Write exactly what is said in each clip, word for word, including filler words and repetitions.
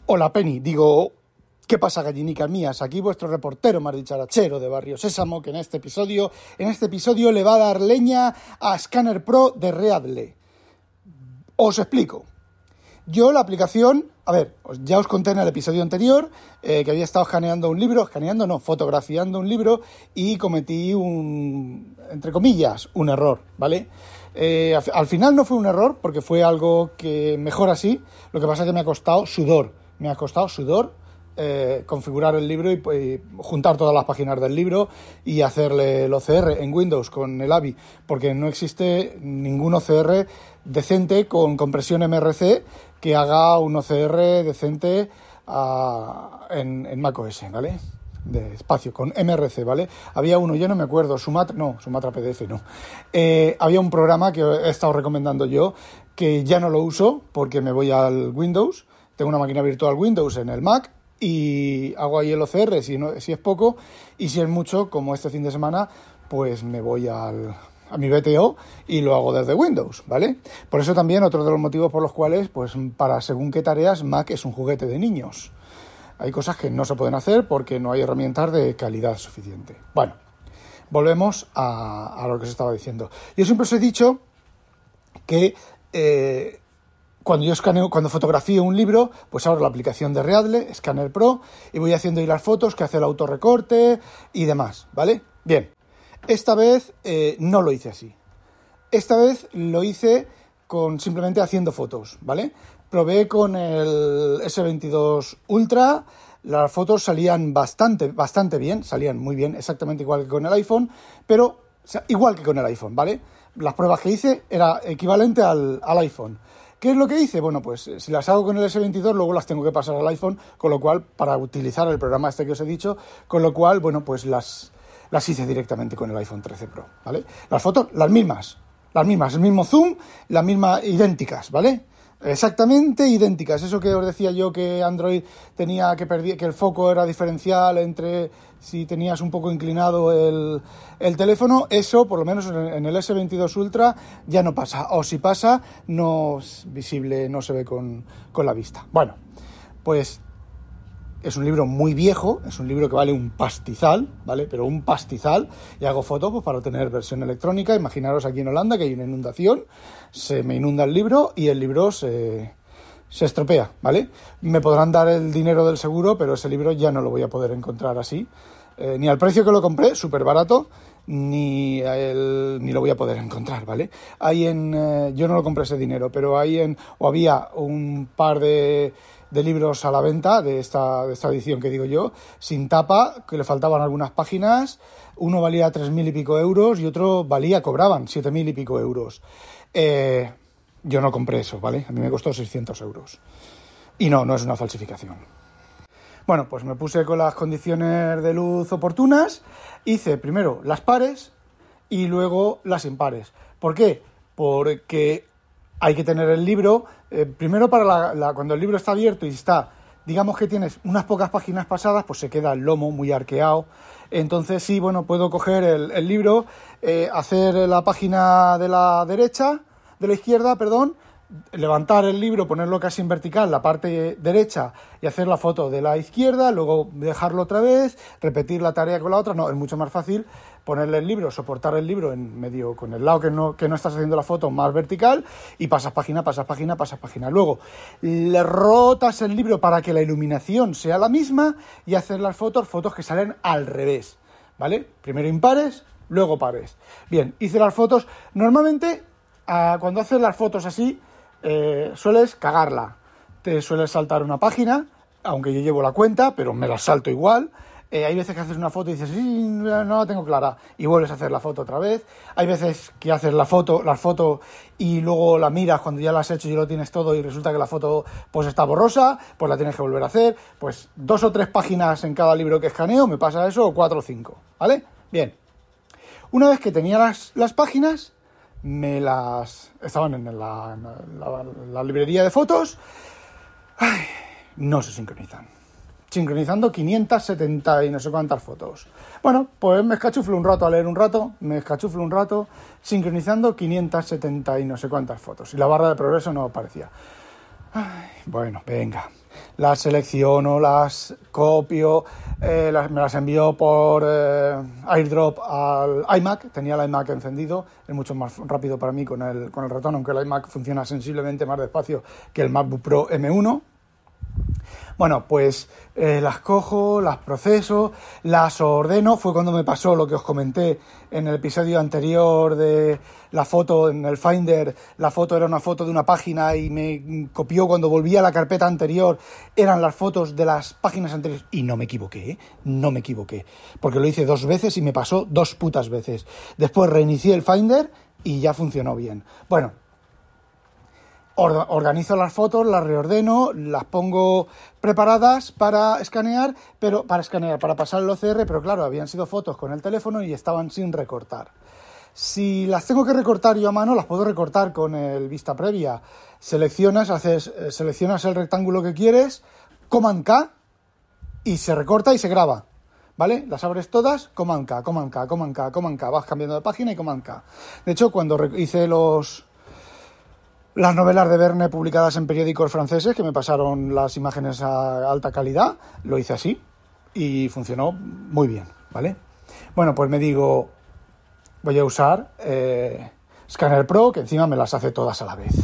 Hola Penny, digo, ¿qué pasa gallinicas mías? Aquí vuestro reportero más dicharachero de Barrio Sésamo, que en este episodio, en este episodio le va a dar leña a Scanner Pro de Readly. Os explico. Yo la aplicación, a ver, ya os conté en el episodio anterior eh, que había estado escaneando un libro, escaneando no, fotografiando un libro y cometí un, entre comillas, un error, ¿vale? Eh, al final no fue un error porque fue algo que mejor así, lo que pasa es que me ha costado sudor, me ha costado sudor eh, configurar el libro y, y juntar todas las páginas del libro y hacerle el O C R en Windows con el A V I, porque no existe ningún O C R decente con compresión M R C que haga un O C R decente uh, en, en macOS, ¿vale? De espacio, con M R C, ¿vale? Había uno, yo no me acuerdo, Sumatra, no, Sumatra P D F, no. Eh, había un programa que he estado recomendando yo, que ya no lo uso porque me voy al Windows, tengo una máquina virtual Windows en el Mac y hago ahí el O C R si, no, si es poco, y si es mucho, como este fin de semana, pues me voy al... a mi B T O y lo hago desde Windows, ¿vale? Por eso también otro de los motivos por los cuales, pues para según qué tareas, Mac es un juguete de niños. Hay cosas que no se pueden hacer porque no hay herramientas de calidad suficiente. Bueno, volvemos a, a lo que os estaba diciendo. Yo siempre os he dicho que eh, cuando yo escaneo, cuando fotografío un libro, pues abro la aplicación de Readly, Scanner Pro, y voy haciendo ahí las fotos que hace el autorrecorte y demás, ¿vale? Bien. Esta vez eh, no lo hice así. Esta vez lo hice con simplemente haciendo fotos, ¿vale? Probé con el ese veintidós Ultra, las fotos salían bastante, bastante bien, salían muy bien, exactamente igual que con el iPhone, pero o sea, igual que con el iPhone, ¿vale? Las pruebas que hice era equivalente al, al iPhone. ¿Qué es lo que hice? Bueno, pues si las hago con el ese veintidós, luego las tengo que pasar al iPhone, con lo cual, para utilizar el programa este que os he dicho, con lo cual, bueno, pues las... las hice directamente con el iPhone trece Pro, ¿vale? Las fotos, las mismas, las mismas, el mismo zoom, las mismas, idénticas, ¿vale? Exactamente idénticas. Eso que os decía yo que Android tenía que perder, que el foco era diferencial entre si tenías un poco inclinado el, el teléfono, eso, por lo menos en el ese veintidós Ultra, ya no pasa. O si pasa, no es visible, no se ve con, con la vista. Bueno, pues... es un libro muy viejo, es un libro que vale un pastizal, ¿vale? Pero un pastizal, y hago fotos pues, para tener versión electrónica. Imaginaros aquí en Holanda que hay una inundación, se me inunda el libro y el libro se, se estropea, ¿vale? Me podrán dar el dinero del seguro, pero ese libro ya no lo voy a poder encontrar así, eh, ni al precio que lo compré, súper barato, ni, el, ni lo voy a poder encontrar, ¿vale? Hay en, eh, yo no lo compré ese dinero, pero hay en, o había un par de... de libros a la venta de esta, de esta edición que digo yo, sin tapa, que le faltaban algunas páginas. Uno valía tres mil y pico euros y otro valía, cobraban siete mil y pico euros. Eh, yo no compré eso, ¿vale? A mí me costó seiscientos euros. Y no, no es una falsificación. Bueno, pues me puse con las condiciones de luz oportunas, hice primero las pares y luego las impares. ¿Por qué? Porque hay que tener el libro, eh, primero para la, la, cuando el libro está abierto y está, digamos que tienes unas pocas páginas pasadas, pues se queda el lomo muy arqueado. Entonces sí, bueno, puedo coger el, el libro, eh, hacer la página de la derecha, de la izquierda, perdón, levantar el libro, ponerlo casi en vertical, la parte derecha, y hacer la foto de la izquierda, luego dejarlo otra vez, repetir la tarea con la otra. No, es mucho más fácil ponerle el libro, soportar el libro en medio, con el lado que no, que no estás haciendo la foto más vertical, y pasas página, pasas página, pasas página. Luego le rotas el libro para que la iluminación sea la misma y hacer las fotos, fotos que salen al revés, ¿vale? Primero impares, luego pares. Bien, hice las fotos. Normalmente, ah, cuando haces las fotos así, eh, sueles cagarla. Te sueles saltar una página, aunque yo llevo la cuenta, pero me la salto igual. Eh, hay veces que haces una foto y dices, sí, no la tengo clara, y vuelves a hacer la foto otra vez. Hay veces que haces la foto, la foto y luego la miras cuando ya la has hecho y lo tienes todo y resulta que la foto pues está borrosa, pues la tienes que volver a hacer. Pues dos o tres páginas en cada libro que escaneo, me pasa eso, o cuatro o cinco, ¿vale? Bien. Una vez que tenía las, las páginas, me las... estaban en la, en la, la librería de fotos. Ay, no se sincronizan. Sincronizando quinientas setenta y no sé cuántas fotos. Bueno, pues me escachuflo un rato a leer un rato, me escachuflo un rato, sincronizando quinientas setenta y no sé cuántas fotos. Y la barra de progreso no aparecía. Ay, bueno, venga. Las selecciono, las copio, eh, las, me las envío por eh, airdrop al iMac. Tenía el iMac encendido, es mucho más rápido para mí con el, con el ratón, aunque el iMac funciona sensiblemente más despacio que el MacBook Pro eme uno. Bueno, pues eh, las cojo, las proceso, las ordeno. Fue cuando me pasó lo que os comenté en el episodio anterior de la foto en el Finder. La foto era una foto de una página y me copió cuando volví a la carpeta anterior. Eran las fotos de las páginas anteriores. Y no me equivoqué, ¿eh? No me equivoqué. Porque lo hice dos veces y me pasó dos putas veces. Después reinicié el Finder y ya funcionó bien. Bueno, organizo las fotos, las reordeno, las pongo preparadas para escanear, pero para escanear, para pasar el O C R, pero claro, habían sido fotos con el teléfono y estaban sin recortar. Si las tengo que recortar yo a mano, las puedo recortar con el vista previa. Seleccionas, haces, seleccionas el rectángulo que quieres, Command K, y se recorta y se graba. ¿Vale? Las abres todas, Command K, Command K, Command K, Command K, vas cambiando de página y Command K. De hecho, cuando hice los... Las novelas de Verne publicadas en periódicos franceses, que me pasaron las imágenes a alta calidad, lo hice así y funcionó muy bien, ¿vale? Bueno, pues me digo, voy a usar eh, Scanner Pro, que encima me las hace todas a la vez.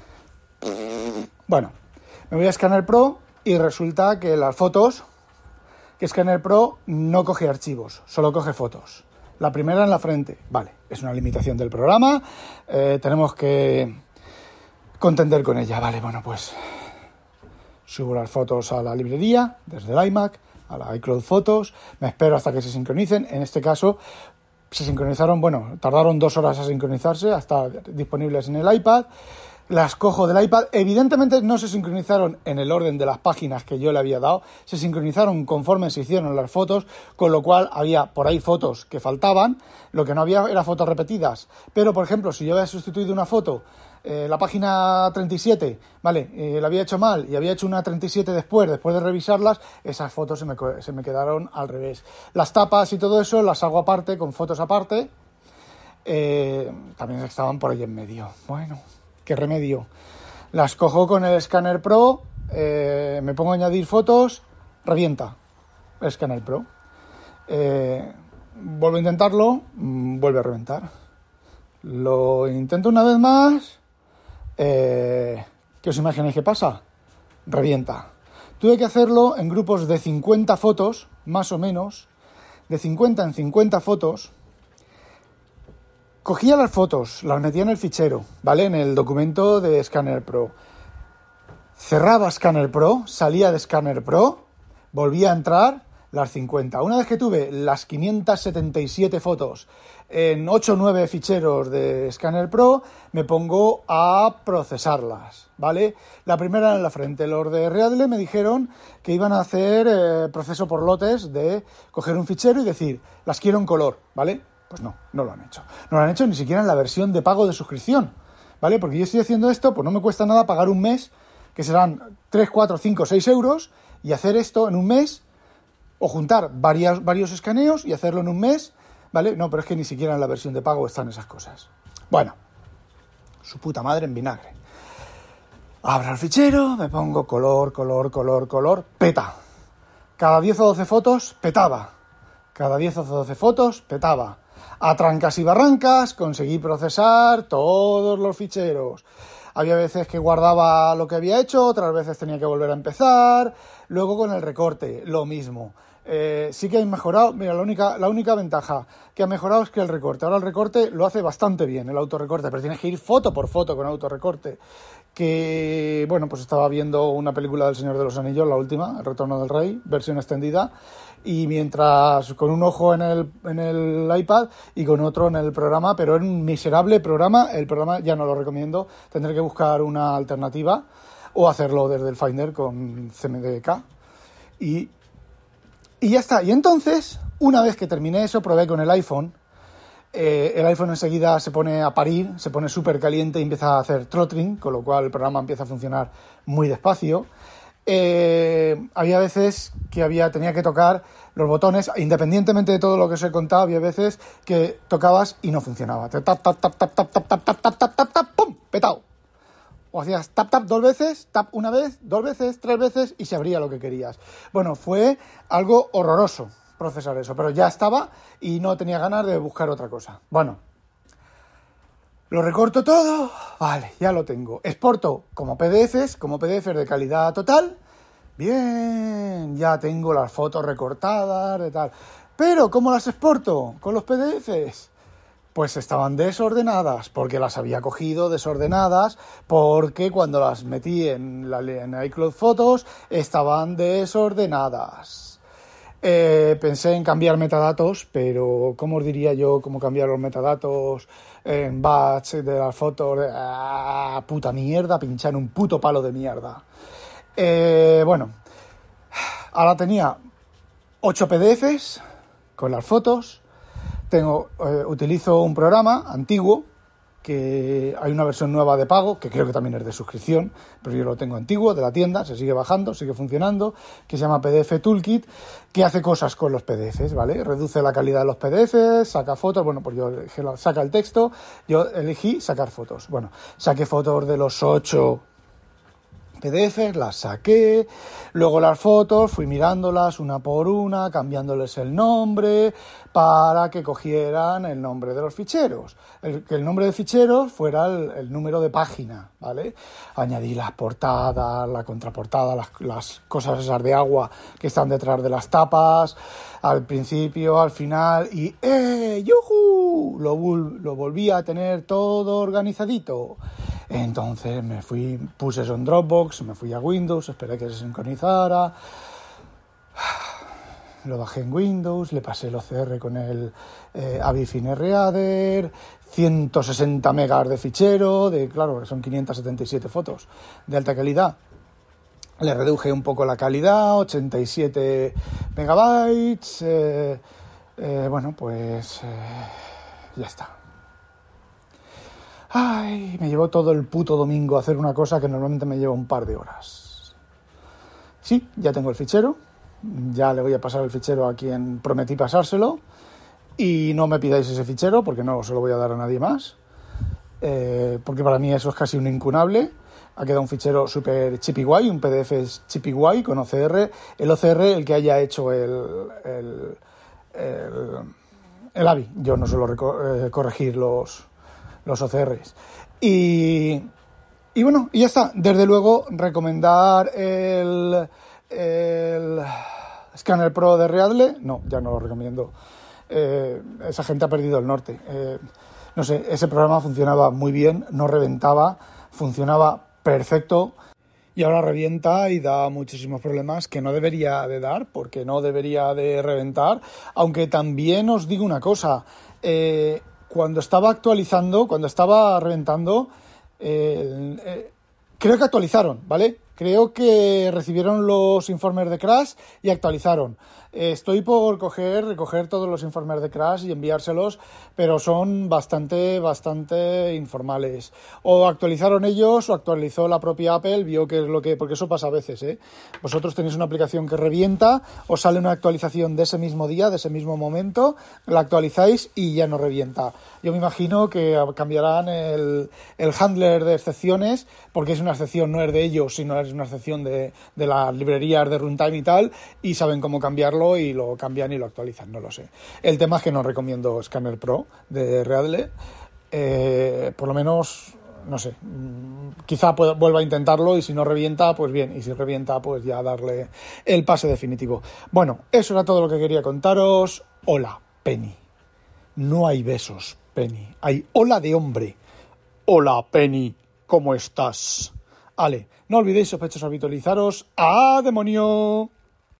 Bueno, me voy a Scanner Pro y resulta que las fotos, que Scanner Pro no coge archivos, solo coge fotos. La primera en la frente, vale, es una limitación del programa, eh, tenemos que... contender con ella. Vale, bueno, pues subo las fotos a la librería desde el iMac, a la iCloud Fotos, me espero hasta que se sincronicen. En este caso se sincronizaron, bueno, tardaron dos horas a sincronizarse, hasta disponibles en el iPad. Las cojo del iPad, evidentemente no se sincronizaron en el orden de las páginas que yo le había dado, se sincronizaron conforme se hicieron las fotos, con lo cual había por ahí fotos que faltaban, lo que no había era fotos repetidas. Pero, por ejemplo, si yo había sustituido una foto, eh, la página treinta y siete, vale, eh, la había hecho mal y había hecho una treinta y siete después, después de revisarlas, esas fotos se me, se me quedaron al revés. Las tapas y todo eso las hago aparte, con fotos aparte, eh, también estaban por ahí en medio. Bueno... ¿Qué remedio? Las cojo con el Scanner Pro, eh, me pongo a añadir fotos, revienta el Scanner Pro. Eh, vuelvo a intentarlo, mmm, vuelve a reventar. Lo intento una vez más. Eh, ¿Qué os imagináis que pasa? Revienta. Tuve que hacerlo en grupos de cincuenta fotos, más o menos, de cincuenta en cincuenta fotos. Cogía las fotos, las metía en el fichero, ¿vale? En el documento de Scanner Pro. Cerraba Scanner Pro, salía de Scanner Pro, volvía a entrar las cincuenta. Una vez que tuve las quinientas setenta y siete fotos en ocho o nueve ficheros de Scanner Pro, me pongo a procesarlas, ¿vale? La primera en la frente. Los de Readle me dijeron que iban a hacer eh, proceso por lotes de coger un fichero y decir, las quiero en color, ¿vale? Pues no, no lo han hecho. No lo han hecho ni siquiera en la versión de pago de suscripción, ¿vale? Porque yo estoy haciendo esto, pues no me cuesta nada pagar un mes, que serán tres, cuatro, cinco, seis euros, y hacer esto en un mes, o juntar varias, varios escaneos y hacerlo en un mes, ¿vale? No, pero es que ni siquiera en la versión de pago están esas cosas. Bueno, su puta madre en vinagre. Abro el fichero, me pongo color, color, color, color, peta. Cada diez o doce fotos, petaba. Cada diez o doce fotos, petaba. A trancas y barrancas conseguí procesar todos los ficheros. Había veces que guardaba lo que había hecho, otras veces tenía que volver a empezar. Luego con el recorte, lo mismo. Eh, sí que he mejorado, mira, la única, la única ventaja que ha mejorado es que el recorte. Ahora el recorte lo hace bastante bien, el autorrecorte, pero tienes que ir foto por foto con autorrecorte. Que, bueno, pues estaba viendo una película del Señor de los Anillos, la última, El Retorno del Rey, versión extendida, y mientras con un ojo en el, en el iPad y con otro en el programa, pero en un miserable programa, el programa ya no lo recomiendo, tendré que buscar una alternativa o hacerlo desde el Finder con C M D K y, y ya está. Y entonces, una vez que terminé eso, probé con el iPhone. Eh, el iPhone enseguida se pone a parir, se pone súper caliente y empieza a hacer throttling, con lo cual el programa empieza a funcionar muy despacio. Eh, había veces que había, tenía que tocar los botones, independientemente de todo lo que os he contado, había veces que tocabas y no funcionaba. Tap, tap, tap, tap, tap, tap, tap, tap, tap, tap, tap, ¡pum! Petao. O hacías tap tap dos veces, tap una vez, dos veces, tres veces y se abría lo que querías. Bueno, fue algo horroroso procesar eso, pero ya estaba y no tenía ganas de buscar otra cosa. Bueno, lo recorto todo, vale, ya lo tengo. Exporto como P D Efes, como P D Efes de calidad total. Bien, ya tengo las fotos recortadas de tal. Pero, ¿cómo las exporto con los P D Efes? Pues estaban desordenadas, porque las había cogido desordenadas, porque cuando las metí en, la, en iCloud Photos estaban desordenadas. Eh, pensé en cambiar metadatos, pero ¿cómo os diría yo cómo cambiar los metadatos en batch de las fotos? ¡Ah, puta mierda! Pinchar un puto palo de mierda. Eh, bueno, ahora tenía ocho P D Efes con las fotos. Tengo, eh, utilizo un programa antiguo, que hay una versión nueva de pago, que creo que también es de suscripción, pero yo lo tengo antiguo, de la tienda, se sigue bajando, sigue funcionando, que se llama P D F Toolkit, que hace cosas con los P D Efes, ¿vale? Reduce la calidad de los P D Efes, saca fotos, bueno, pues yo elegí, saca el texto, yo elegí sacar fotos. Bueno, saqué fotos de los ocho P D Efes, las saqué, luego las fotos, fui mirándolas una por una, cambiándoles el nombre para que cogieran el nombre de los ficheros, el, que el nombre de ficheros fuera el, el número de página, ¿vale? Añadí las portadas, la contraportada, las, las cosas esas de agua que están detrás de las tapas, al principio, al final, y ¡eh! ¡Yujú! Lo, lo volví a tener todo organizadito. Entonces me fui, puse eso en Dropbox, me fui a Windows, esperé que se sincronizara, lo bajé en Windows, le pasé el O C R con el eh, Avifine Reader, ciento sesenta megas de fichero, de claro, son quinientas setenta y siete fotos de alta calidad. Le reduje un poco la calidad, ochenta y siete megabytes, eh, eh, bueno, pues eh, ya está. Ay, me llevó todo el puto domingo a hacer una cosa que normalmente me lleva un par de horas. Sí, ya tengo el fichero, ya le voy a pasar el fichero a quien prometí pasárselo y no me pidáis ese fichero porque no se lo voy a dar a nadie más, eh, porque para mí eso es casi un incunable. Ha quedado un fichero súper chippy guay, un P D F chippy guay con O C R. El O C R, el que haya hecho el, el, el, el A V I. Yo no suelo reco- eh, corregir los, los O C Rs. Y, y bueno, y ya está. Desde luego, recomendar el, el Scanner Pro de Readle. No, ya no lo recomiendo. Eh, esa gente ha perdido el norte. Eh, no sé, ese programa funcionaba muy bien, no reventaba, funcionaba perfecto y ahora revienta y da muchísimos problemas que no debería de dar porque no debería de reventar, aunque también os digo una cosa, eh, cuando estaba actualizando, cuando estaba reventando, eh, eh, creo que actualizaron, ¿vale? Creo que recibieron los informes de crash y actualizaron. Eh, estoy por coger, recoger todos los informes de crash y enviárselos, pero son bastante, bastante informales. O actualizaron ellos o actualizó la propia Apple, vio que es lo que... Porque eso pasa a veces, ¿eh? Vosotros tenéis una aplicación que revienta, os sale una actualización de ese mismo día, de ese mismo momento, la actualizáis y ya no revienta. Yo me imagino que cambiarán el, el handler de excepciones, porque es una excepción, no es de ellos, sino es una excepción de, de las librerías de runtime y tal, y saben cómo cambiarlo y lo cambian y lo actualizan, no lo sé. El tema es que no recomiendo Scanner Pro de Readle, eh, por lo menos, no sé, quizá pueda, vuelva a intentarlo y si no revienta, pues bien, y si revienta, pues ya darle el pase definitivo. Bueno, eso era todo lo que quería contaros. Hola, Penny. No hay besos, Penny. Hay hola de hombre. Hola, Penny. ¿Cómo estás? Vale, no olvidéis, sospechosos, habitualizaros. ¡Ah, demonio!